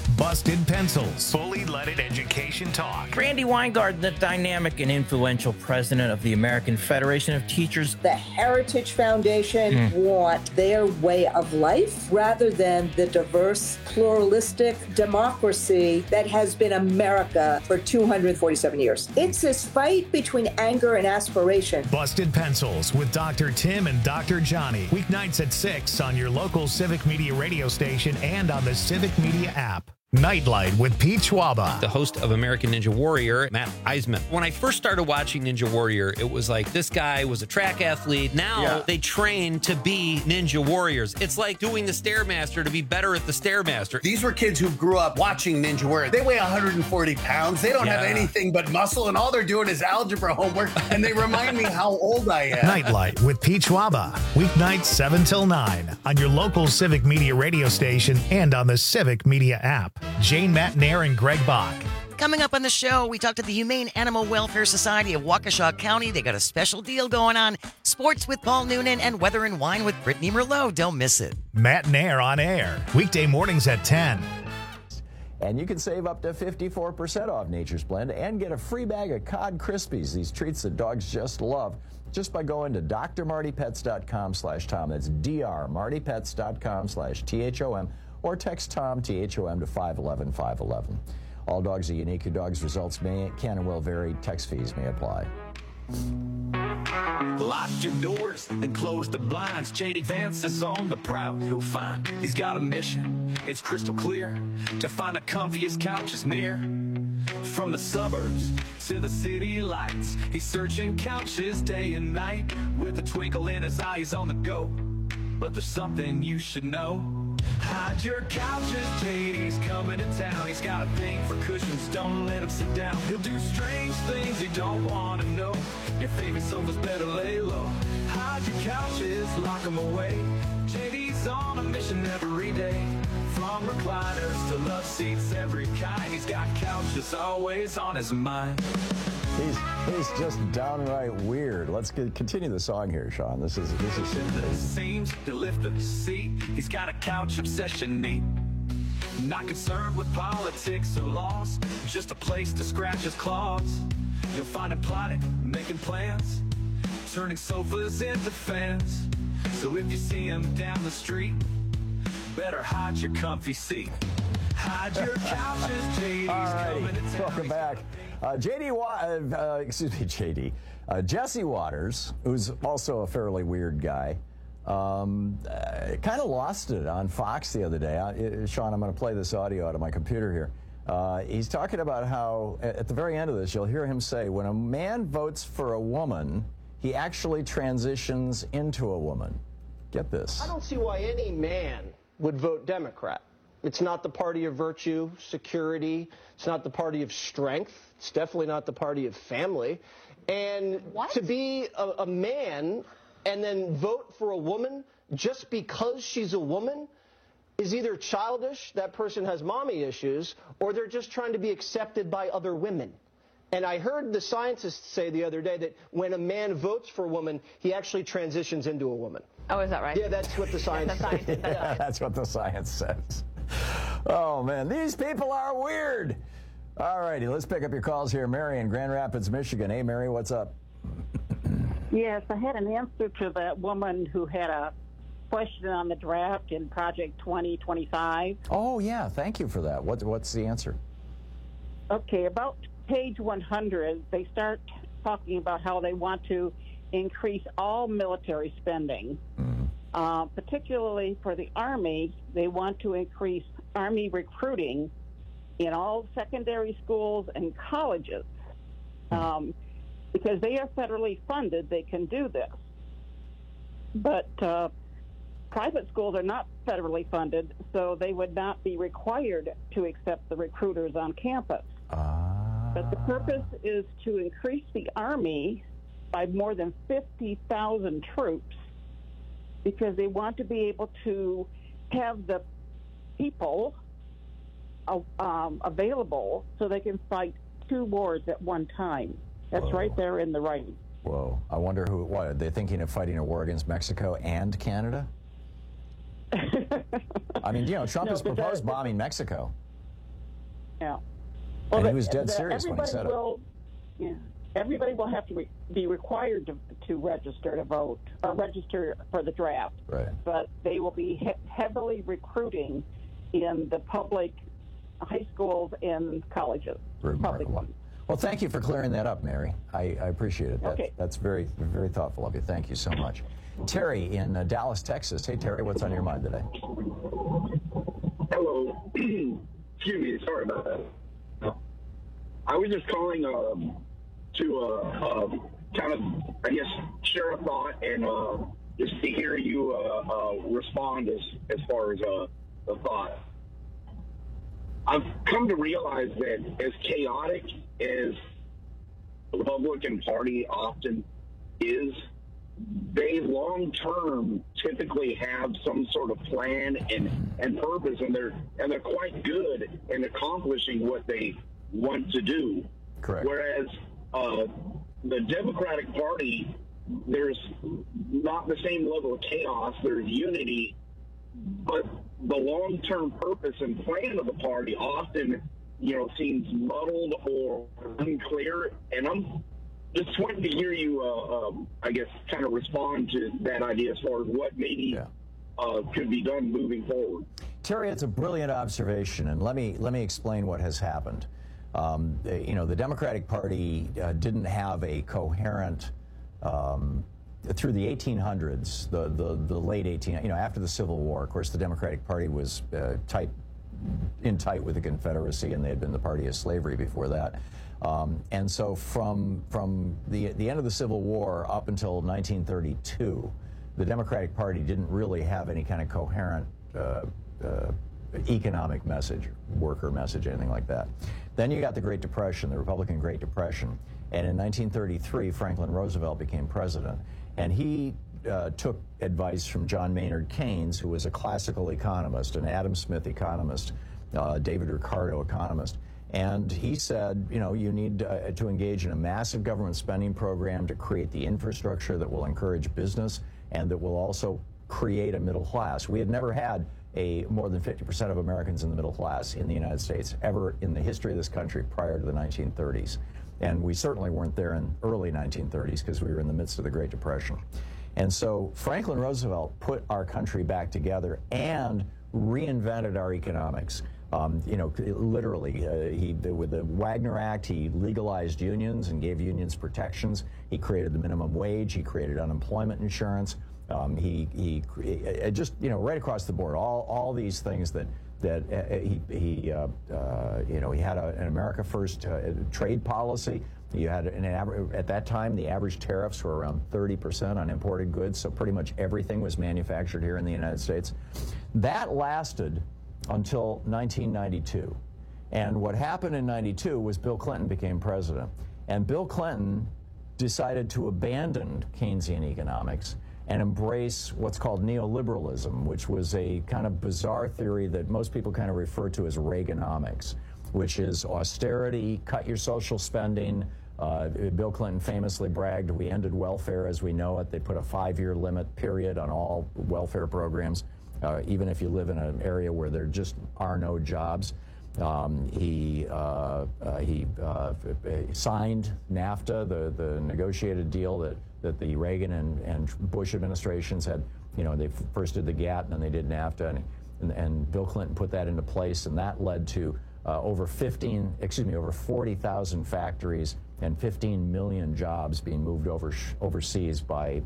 Busted Pencils, fully leaded education talk. Randy Weingarten, the dynamic and influential president of the American Federation of Teachers. The Heritage Foundation want their way of life rather than the diverse, pluralistic democracy that has been America for 247 years. It's this fight between anger and aspiration. Busted Pencils with Dr. Tim and Dr. Johnny. Weeknights at 6 on your local Civic Media radio station and on the Civic Media app. Nightlight with Pete Schwaba. The host of American Ninja Warrior, Matt Eisman. When I first started watching Ninja Warrior, it was like this guy was a track athlete. Now they train to be Ninja Warriors. It's like doing the Stairmaster to be better at the Stairmaster. These were kids who grew up watching Ninja Warrior. They weigh 140 pounds. They don't have anything but muscle, and all they're doing is algebra homework, and they remind me how old I am. Nightlight with Pete Schwaba. Weeknights 7 till 9 on your local Civic Media radio station and on the Civic Media app. Jane Matnair and Greg Bach. Coming up on the show, we talk to the Humane Animal Welfare Society of Waukesha County. They got a special deal going on. Sports with Paul Noonan and Weather and Wine with Brittany Merlot. Don't miss it. Matnair on air. Weekday mornings at 10. And you can save up to 54% off Nature's Blend and get a free bag of Cod Krispies, these treats that dogs just love, just by going to drmartypets.com/Tom. That's drmartypets.com/THOM. Or text Tom, THOM, to 511-511. All dogs are unique. Your dog's results can and will vary. Text fees may apply. Lock your doors and close the blinds. JD Vance is on the prowl. He'll find he's got a mission. It's crystal clear to find the comfiest couches near. From the suburbs to the city lights, he's searching couches day and night. With a twinkle in his eye, he's on the go. But there's something you should know. Hide your couches, JD's coming to town. He's got a thing for cushions, don't let him sit down. He'll do strange things you don't want to know. Your favorite sofa's better lay low. Hide your couches, lock them away. JD's on a mission every day. From recliners to love seats, every kind. He's got couches always on his mind. He's just downright weird. Let's continue the song here, Sean. This is seems to lift the seat. He's got a couch obsession neat. Not concerned with politics or laws, just a place to scratch his claws. You'll find him plotting, making plans, turning sofas into fans. So if you see him down the street, better hide your comfy seat. Hide your couches, JD's coming to town. Welcome back. Jesse Waters, who's also a fairly weird guy, kind of lost it on Fox the other day. Sean, I'm going to play this audio out of my computer here. He's talking about how, at the very end of this, you'll hear him say, when a man votes for a woman, he actually transitions into a woman. Get this. I don't see why any man would vote Democrat. It's not the party of virtue, security. It's not the party of strength. It's definitely not the party of family. And to be a man and then vote for a woman just because she's a woman is either childish, that person has mommy issues, or they're just trying to be accepted by other women. And I heard the scientists say the other day that when a man votes for a woman, he actually transitions into a woman. Oh, is that right? Yeah, that's what the science says. Yeah, that's what the science says. Oh, man, these people are weird. All righty, let's pick up your calls here. Mary in Grand Rapids, Michigan. Hey, Mary, what's up? Yes, I had an answer to that woman who had a question on the draft in Project 2025. Oh, yeah, thank you for that. What's the answer? Okay, about page 100, they start talking about how they want to increase all military spending. Particularly for the Army, they want to increase Army recruiting in all secondary schools and colleges. Because they are federally funded, they can do this. But private schools are not federally funded, so they would not be required to accept the recruiters on campus. But the purpose is to increase the Army by more than 50,000 troops because they want to be able to have the people available so they can fight 2 wars at one time. That's right there in the writing. Whoa. I wonder what, are they thinking of fighting a war against Mexico and Canada? I mean, Trump has proposed bombing Mexico. Yeah. And he was dead serious when he said it. Yeah. Everybody will have to be required to register to vote, register for the draft. Right. But they will be heavily recruiting in the public high schools and colleges. Public ones. Well, thank you for clearing that up, Mary. I appreciate it. Okay. That's very, very thoughtful of you. Thank you so much. Terry in Dallas, Texas. Hey, Terry, what's on your mind today? Hello. Excuse me. Sorry about that. I was just calling to kind of, I guess, share a thought and just to hear you respond as far as a thought. I've come to realize that as chaotic as the Republican Party often is, they long-term typically have some sort of plan and purpose, and they're quite good in accomplishing what they want to do. Correct. Whereas the Democratic Party, there's not the same level of chaos. There's unity, but the long-term purpose and plan of the party often, seems muddled or unclear. And I'm just wanting to hear you, I guess, kind of respond to that idea as far as what maybe could be done moving forward. Terry, it's a brilliant observation, and let me explain what has happened. The Democratic Party didn't have a coherent through the 1800s, the late 1800s, after the Civil War. Of course, the Democratic Party was tight with the Confederacy, and they had been the party of slavery before that. And so from the end of the Civil War up until 1932, the Democratic Party didn't really have any kind of coherent economic message, worker message, anything like that. Then you got the Great Depression, the Republican Great Depression, and in 1933, Franklin Roosevelt became president, and he took advice from John Maynard Keynes, who was a classical economist, an Adam Smith economist, David Ricardo economist, and he said, you need to engage in a massive government spending program to create the infrastructure that will encourage business and that will also create a middle class. We had never had more than 50% of Americans in the middle class in the United States ever in the history of this country prior to the 1930s. And we certainly weren't there in early 1930s because we were in the midst of the Great Depression. And so Franklin Roosevelt put our country back together and reinvented our economics. Literally, with the Wagner Act, he legalized unions and gave unions protections. He created the minimum wage. He created unemployment insurance. He just, right across the board, all these things that he had an America First trade policy. You had at that time, the average tariffs were around 30% on imported goods, so pretty much everything was manufactured here in the United States. That lasted until 1992. And what happened in 92 was Bill Clinton became president. And Bill Clinton decided to abandon Keynesian economics and embrace what's called neoliberalism, which was a kind of bizarre theory that most people kind of refer to as Reaganomics, which is austerity, cut your social spending. Bill Clinton famously bragged, we ended welfare as we know it. They put a 5-year limit period on all welfare programs, even if you live in an area where there just are no jobs. He signed NAFTA, the negotiated deal that the Reagan and Bush administrations had. They first did the GATT and then they did NAFTA, and Bill Clinton put that into place, and that led to over 40,000 factories and 15 million jobs being moved overseas by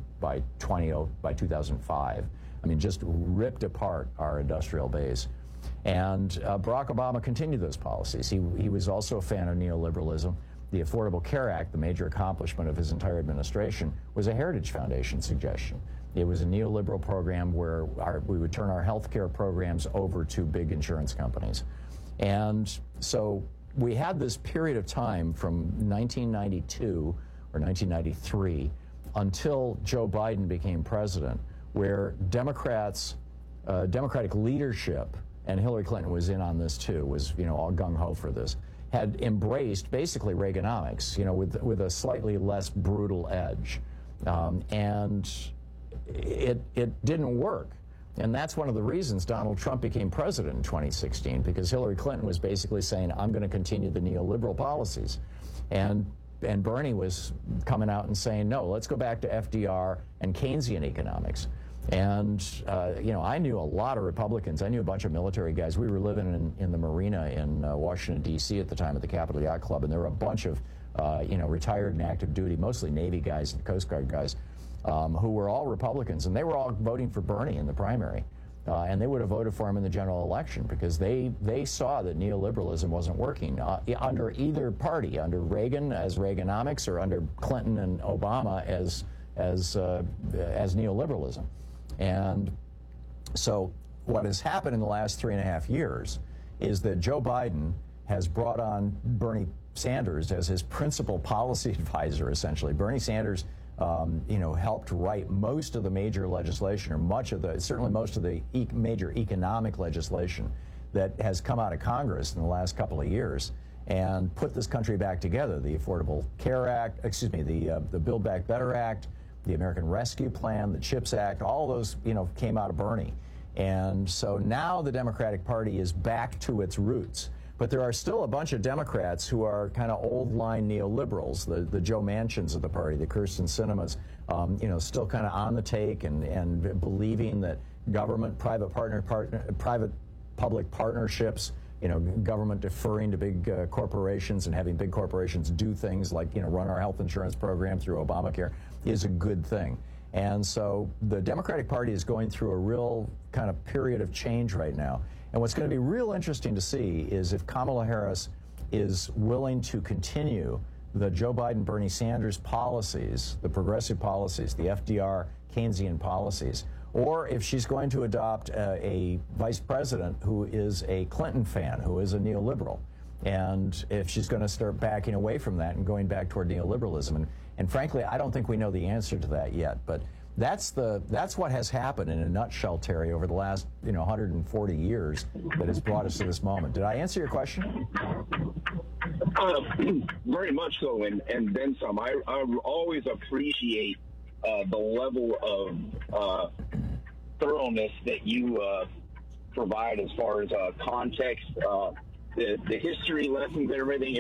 2005. I mean, just ripped apart our industrial base. And Barack Obama continued those policies. He was also a fan of neoliberalism. The Affordable Care Act, the major accomplishment of his entire administration, was a Heritage Foundation suggestion. It was a neoliberal program where we would turn our health care programs over to big insurance companies. And so we had this period of time from 1992 or 1993 until Joe Biden became president, where Democratic leadership, and Hillary Clinton was in on this too, was all gung-ho for this, had embraced basically Reaganomics, with a slightly less brutal edge, and it didn't work. And that's one of the reasons Donald Trump became president in 2016, because Hillary Clinton was basically saying, I'm going to continue the neoliberal policies. And Bernie was coming out and saying, no, let's go back to FDR and Keynesian economics. And, I knew a lot of Republicans. I knew a bunch of military guys. We were living in the marina in Washington, D.C. at the time at the Capitol Yacht Club, and there were a bunch of, retired and active duty, mostly Navy guys and Coast Guard guys, who were all Republicans, and they were all voting for Bernie in the primary. And they would have voted for him in the general election because they saw that neoliberalism wasn't working under either party, under Reagan as Reaganomics or under Clinton and Obama as neoliberalism. And so what has happened in the last 3.5 years is that Joe Biden has brought on Bernie Sanders as his principal policy advisor, essentially. Bernie Sanders helped write most of the major legislation, or certainly most of the major economic legislation that has come out of Congress in the last couple of years, and put this country back together. The Affordable Care Act, the Build Back Better Act, the American Rescue Plan, the CHIPS Act, all those, came out of Bernie. And so now the Democratic Party is back to its roots. But there are still a bunch of Democrats who are kind of old-line neoliberals, the Joe Manchins of the party, the Kyrsten Sinemas, still kind of on the take and believing that government, private-public partnerships, government deferring to big corporations and having big corporations do things like, run our health insurance program through Obamacare is a good thing. And so the Democratic Party is going through a real kind of period of change right now. And what's going to be real interesting to see is if Kamala Harris is willing to continue the Joe Biden, Bernie Sanders policies, the progressive policies, the FDR Keynesian policies, or if she's going to adopt a vice president who is a Clinton fan, who is a neoliberal, and if she's going to start backing away from that and going back toward neoliberalism. And frankly, I don't think we know the answer to that yet, but that's what has happened in a nutshell, Terry, over the last 140 years that has brought us to this moment. Did I answer your question? Very much so, and then some. I always appreciate the level of thoroughness that you provide as far as context, the history lessons, and everything.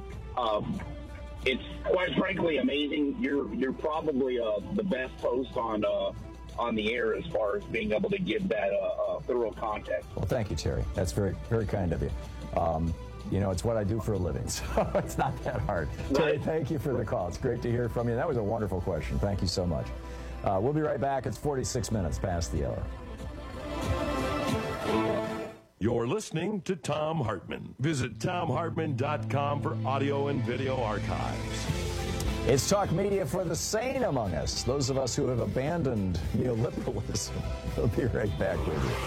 It's quite frankly amazing. You're probably the best host on the air as far as being able to give that thorough context. Well, thank you, Terry. That's very, very kind of you. It's what I do for a living, so it's not that hard. Terry, thank you for the call. It's great to hear from you. That was a wonderful question. Thank you so much. We'll be right back. It's 46 minutes past the hour. You're listening to Thom Hartmann. Visit ThomHartmann.com for audio and video archives. It's talk media for the sane among us, those of us who have abandoned neoliberalism. We'll be right back with you.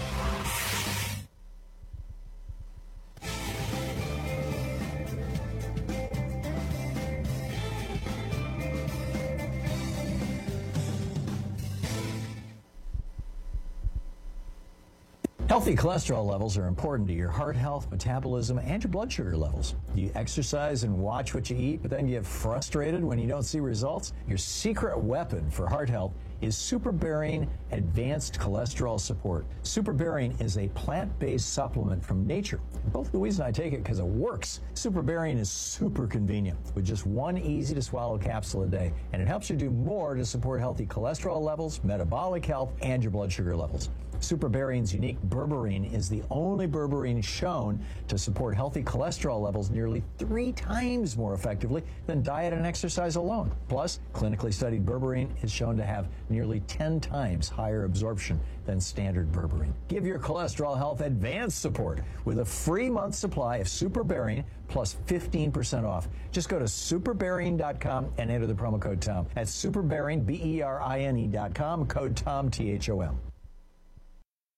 Healthy cholesterol levels are important to your heart health, metabolism, and your blood sugar levels. You exercise and watch what you eat, but then you get frustrated when you don't see results? Your secret weapon for heart health is SuperBarian Advanced Cholesterol Support. SuperBarian is a plant-based supplement from nature. Both Louise and I take it because it works. SuperBarian is super convenient with just one easy-to-swallow capsule a day, and it helps you do more to support healthy cholesterol levels, metabolic health, and your blood sugar levels. SuperBarian's unique berberine is the only berberine shown to support healthy cholesterol levels nearly 3 times more effectively than diet and exercise alone. Plus, clinically studied berberine is shown to have nearly 10 times higher absorption than standard berberine. Give your cholesterol health advanced support with a free month supply of SuperBarian plus 15% off. Just go to superbarian.com and enter the promo code TOM. That's superbarian, BERINE.com, code TOM, THOM.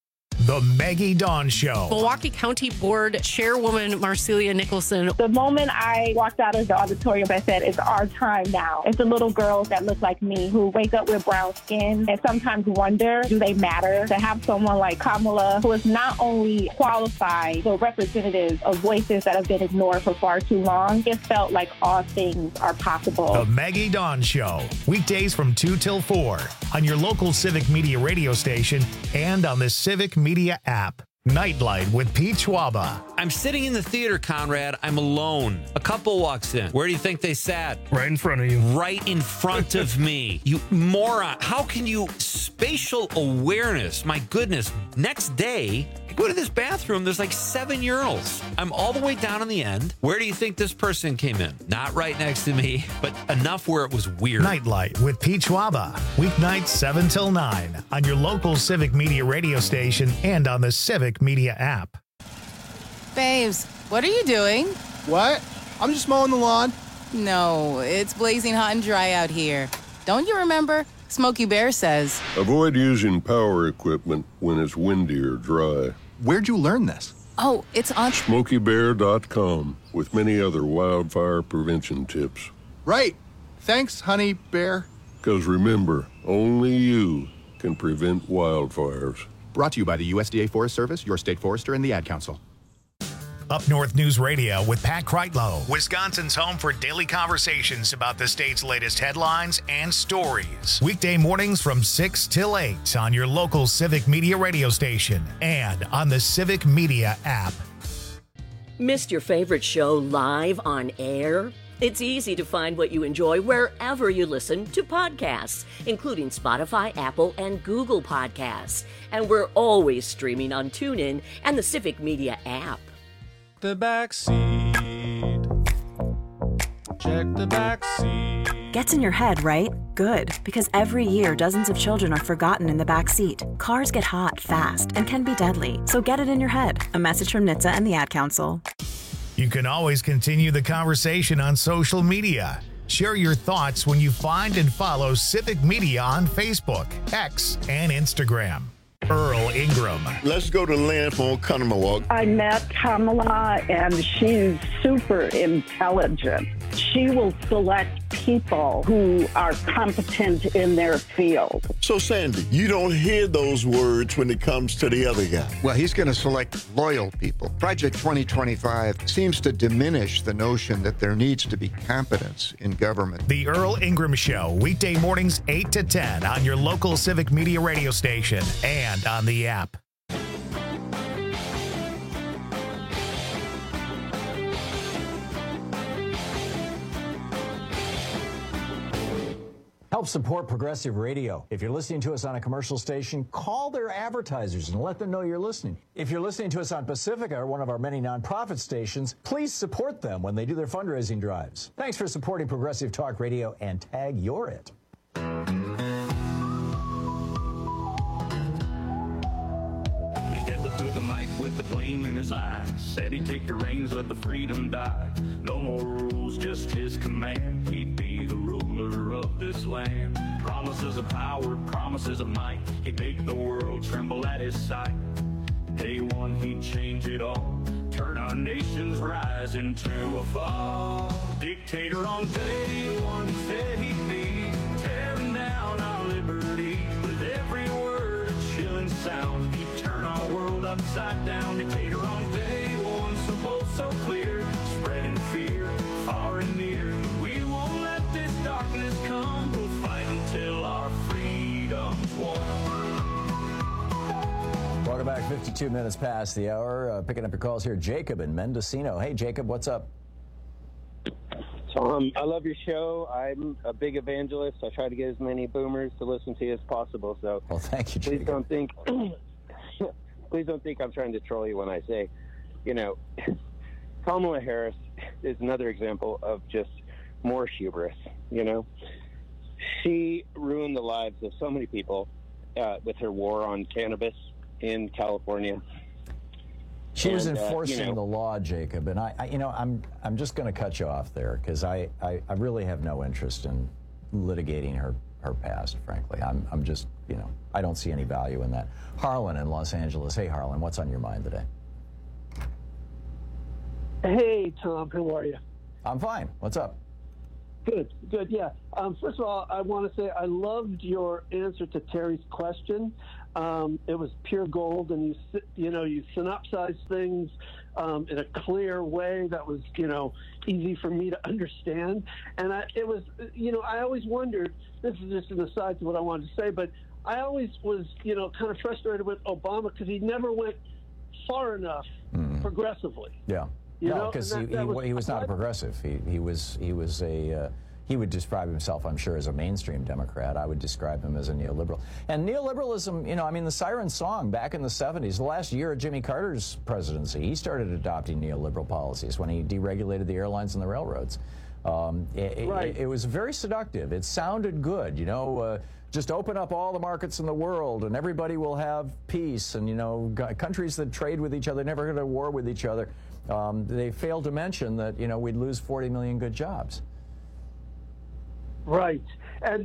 The Maggie Dawn Show. Milwaukee County Board Chairwoman Marcelia Nicholson. The moment I walked out of the auditorium, I said, it's our time now. It's the little girls that look like me who wake up with brown skin and sometimes wonder, do they matter? To have someone like Kamala, who is not only qualified, but representative of voices that have been ignored for far too long, it felt like all things are possible. The Maggie Dawn Show. Weekdays from 2 till 4 on your local Civic Media radio station and on the Civic Media app. Nightlight with Pete Schwaba. I'm sitting in the theater, Conrad. I'm alone. A couple walks in. Where do you think they sat? Right in front of you. Right in front of me. You moron. How can you... Spatial awareness. My goodness. Next day, I go to this bathroom. There's like 7 urinals. I'm all the way down on the end. Where do you think this person came in? Not right next to me, but enough where it was weird. Nightlight with Pete Schwaba. Weeknights 7 till 9 on your local Civic Media radio station and on the Civic Media app. Babes, what are you doing? What? I'm just mowing the lawn. No, it's blazing hot and dry out here. Don't you remember? Smokey Bear says, avoid using power equipment when it's windy or dry. Where'd you learn this? oh, it's on SmokeyBear.com with many other wildfire prevention tips. Right. Thanks, Honey Bear. Because remember, only you can prevent wildfires. Brought to you by the USDA Forest Service, your state forester, and the Ad Council. Up North News Radio with Pat Kreitlow, Wisconsin's home for daily conversations about the state's latest headlines and stories. Weekday mornings from 6 till 8 on your local Civic Media radio station and on the Civic Media app. Missed your favorite show live on air? It's easy to find what you enjoy wherever you listen to podcasts, including Spotify, Apple, and Google Podcasts. And we're always streaming on TuneIn and the Civic Media app. The back seat. Check the back seat. Gets in your head, right? Good, because every year dozens of children are forgotten in the back seat. Cars get hot fast and can be deadly, so get it in your head. A message from NHTSA and the Ad Council. You can always continue the conversation on social media. Share your thoughts when you find and follow Civic Media on Facebook, X, and Instagram. Earl Ingram. Let's go to Lynn from Oconomowoc. I met Kamala, and she's super intelligent. She will select people who are competent in their field. So, Sandy, you don't hear those words when it comes to the other guy. Well, he's going to select loyal people. Project 2025 seems to diminish the notion that there needs to be competence in government. The Earl Ingram Show, weekday mornings 8 to 10 on your local Civic Media radio station and on the app. Help support Progressive Radio. If you're listening to us on a commercial station, call their advertisers and let them know you're listening. If you're listening to us on Pacifica, or one of our many nonprofit stations, please support them when they do their fundraising drives. Thanks for supporting Progressive Talk Radio and tag You're It. Through the mic with the flame in his eye, said he'd take the reins, let the freedom die. No more rules, just his command. He'd be the ruler of this land. Promises of power, promises of might. He'd make the world tremble at his sight. Day one, he'd change it all, turn our nation's rise into a fall. Dictator on day one, he said he'd be tearing down our liberty. With every word, a chilling sound, he'd turn our world upside down. Dictator on day one, so bold, so clear, spreading fear far and near. We won't let this darkness come, we'll fight until our freedom's won. Welcome back. 52 minutes past the hour. Picking up your calls here, Jacob in Mendocino. Hey, Jacob, what's up? Tom, I love your show. I'm a big evangelist. I try to get as many boomers to listen to you as possible. So, well, thank you, Jacob. Please don't think I'm trying to troll you when I say, Kamala Harris is another example of just more hubris. She ruined the lives of so many people with her war on cannabis in California. She was enforcing the law, Jacob, and I'm just going to cut you off there because I really have no interest in litigating her past, frankly. I'm just, I don't see any value in that. Harlan in Los Angeles. Hey, Harlan, what's on your mind today? Hey, Tom, how are you? I'm fine. What's up? Good, yeah. First of all, I want to say I loved your answer to Terry's question. It was pure gold, and you synopsized things in a clear way that was, easy for me to understand. And it was, I always wondered, this is just an aside to what I wanted to say, but I always was, kind of frustrated with Obama because he never went far enough progressively. Yeah. No, because he was not a progressive. He would describe himself, I'm sure, as a mainstream Democrat. I would describe him as a neoliberal. And neoliberalism, the siren song back in the 70s, the last year of Jimmy Carter's presidency, he started adopting neoliberal policies when he deregulated the airlines and the railroads. It was very seductive. It sounded good, just open up all the markets in the world and everybody will have peace. And, countries that trade with each other never go to war with each other. They failed to mention that, we'd lose 40 million good jobs. Right. And,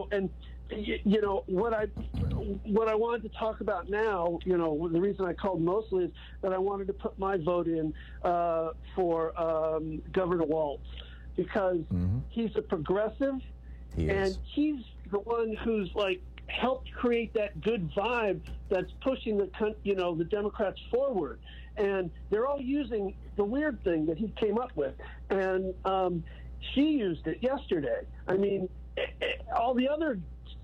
what I wanted to talk about now, the reason I called mostly is that I wanted to put my vote in for Governor Walz because he's a progressive and he's the one who's helped create that good vibe that's pushing the Democrats forward. And they're all using the weird thing that he came up with. And she used it yesterday. I mean, all the other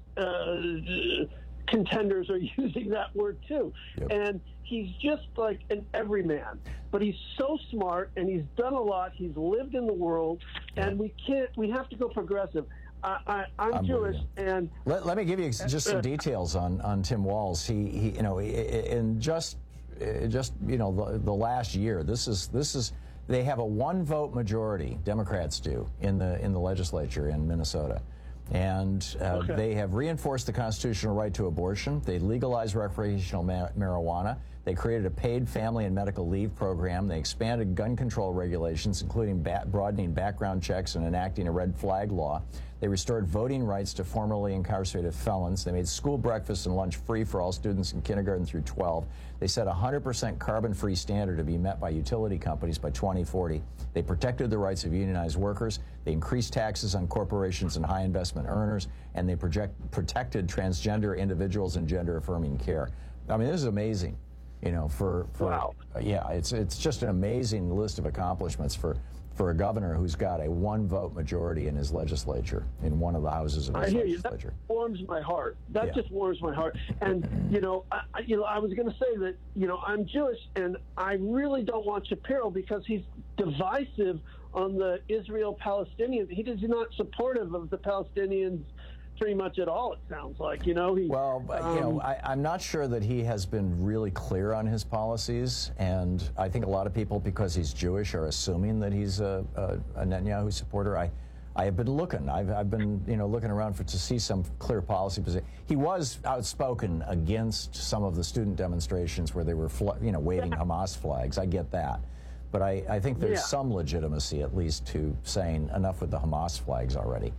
contenders are using that word too. Yep. And he's just like an everyman. But he's so smart and he's done a lot. He's lived in the world. And we have to go progressive. I'm Jewish, and let me give you just some details on Tim Walz. He in just the last year, this is they have a 1-vote majority. Democrats do in the legislature in Minnesota, and they have reinforced the constitutional right to abortion. They legalized recreational marijuana. They created a paid family and medical leave program. They expanded gun control regulations, including broadening background checks and enacting a red flag law. They restored voting rights to formerly incarcerated felons. They made school breakfast and lunch free for all students in kindergarten through 12. They set a 100% carbon-free standard to be met by utility companies by 2040. They protected the rights of unionized workers. They increased taxes on corporations and high investment earners, and they protected transgender individuals and gender-affirming care. I mean, this is amazing. Wow. It's just an amazing list of accomplishments for a governor who's got a 1-vote majority in his legislature, in one of the houses of his legislature. That warms my heart. That just warms my heart. And I was going to say that I'm Jewish, and I really don't want Shapiro because he's divisive on the Israel-Palestinians. He is not supportive of the Palestinians pretty much at all, it sounds like. I'm not sure that he has been really clear on his policies, and I think a lot of people, because he's Jewish, are assuming that he's a Netanyahu supporter. I have been looking. I've been looking around to see some clear policy position. He was outspoken against some of the student demonstrations where they were waving Hamas flags. I get that. But I think there's some legitimacy, at least, to saying enough with the Hamas flags already.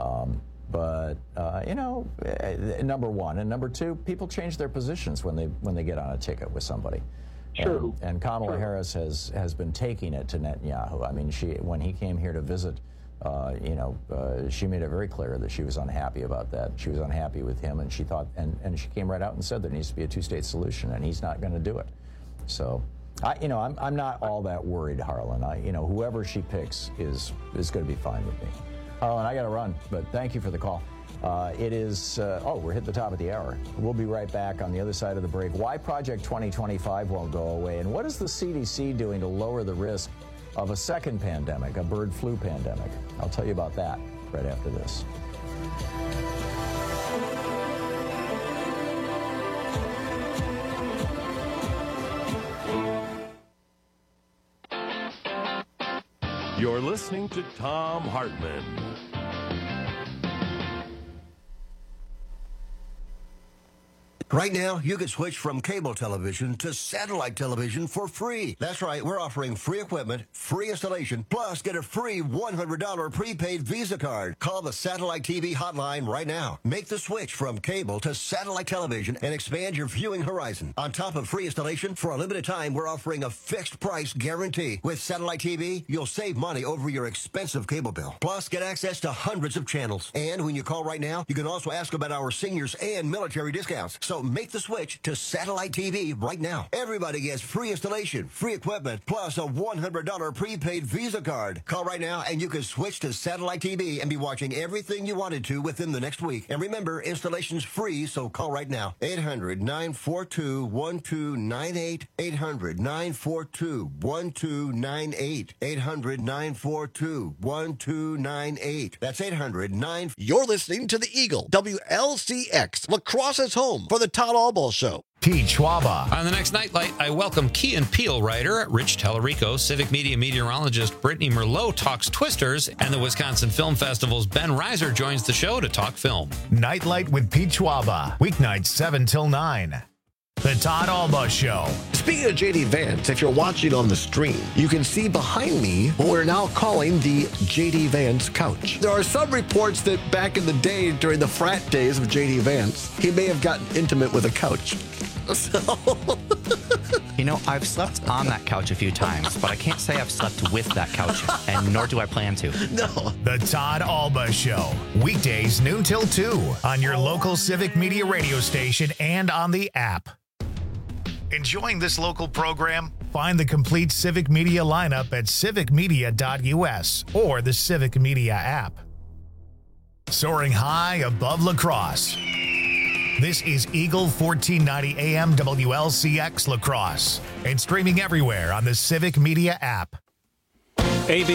Number one. And number two, people change their positions when they get on a ticket with somebody. True. And Kamala Harris has been taking it to Netanyahu. I mean, when he came here to visit, she made it very clear that she was unhappy about that. She was unhappy with him, and she thought, and she came right out and said there needs to be a 2-state solution, and he's not going to do it. So, I'm not all that worried, Harlan. Whoever she picks is going to be fine with me. Harlan, I got to run, but thank you for the call. It is, we're hitting the top of the hour. We'll be right back on the other side of the break. Why Project 2025 won't go away, and what is the CDC doing to lower the risk of a second pandemic, a bird flu pandemic? I'll tell you about that right after this. You're listening to Thom Hartmann. Right now, you can switch from cable television to satellite television for free. That's right, we're offering free equipment, free installation, plus get a free $100 prepaid Visa card. Call the Satellite TV hotline right now. Make the switch from cable to satellite television and expand your viewing horizon. On top of free installation, for a limited time, we're offering a fixed price guarantee. With Satellite TV, you'll save money over your expensive cable bill. Plus, get access to hundreds of channels. And when you call right now, you can also ask about our seniors and military discounts. So make the switch to Satellite TV right now. Everybody gets free installation, free equipment, plus a $100 prepaid Visa card. Call right now and you can switch to Satellite TV and be watching everything you wanted to within the next week. And remember, installation's free, so call right now. 800-942-1298. 800-942-1298. 800-942-1298. That's 800-9... You're listening to The Eagle, WLCX, La Crosse's home for the Todd Albaugh Show. Pete Schwaba. On the next Nightlight, I welcome Key and Peele writer Rich Tellerico, Civic Media meteorologist Brittany Merlot talks Twisters, and the Wisconsin Film Festival's Ben Reiser joins the show to talk film. Nightlight with Pete Schwaba, weeknights 7 till 9. The Todd Albaugh Show. Speaking of JD Vance, if you're watching on the stream, you can see behind me what we're now calling the JD Vance couch. There are some reports that back in the day, during the frat days of JD Vance, he may have gotten intimate with a couch. So... You know, I've slept on that couch a few times, but I can't say I've slept with that couch, and nor do I plan to. No. The Todd Albaugh Show. Weekdays noon till 2 on your local Civic Media radio station and on the app. Enjoying this local program? Find the complete Civic Media lineup at civicmedia.us or the Civic Media app. Soaring high above La Crosse. This is Eagle 1490 AM WLCX La Crosse and streaming everywhere on the Civic Media app. AB